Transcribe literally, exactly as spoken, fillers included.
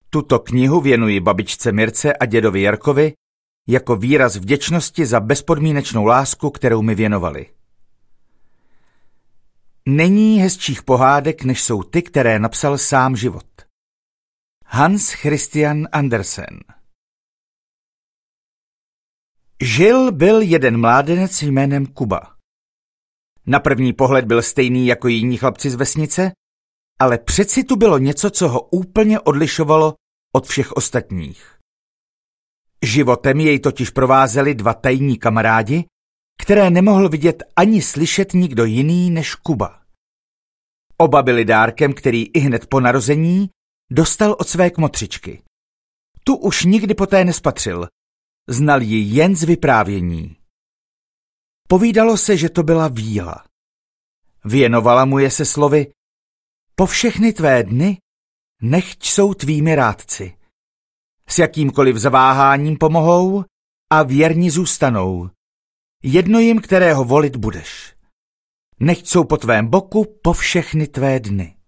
Tuto knihu věnuji babičce Mirce a dědovi Jarkovi jako výraz vděčnosti za bezpodmínečnou lásku, kterou mi věnovali. Není hezčích pohádek, než jsou ty, které napsal sám život. Hans Christian Andersen. Žil byl jeden mládenec jménem Kuba. Na první pohled byl stejný jako jiní chlapci z vesnice, ale přeci tu bylo něco, co ho úplně odlišovalo od všech ostatních. Životem jej totiž provázeli dva tajní kamarádi, které nemohl vidět ani slyšet nikdo jiný než Kuba. Oba byli dárkem, který ihned po narození dostal od své kmotřičky. Tu už nikdy poté nespatřil, znal ji jen z vyprávění. Povídalo se, že to byla víla. Věnovala mu je se slovy: po všechny tvé dny nechť jsou tvými rádci. S jakýmkoliv zaváháním pomohou a věrni zůstanou. Jedno jim, kterého volit budeš. Nechť jsou po tvém boku po všechny tvé dny.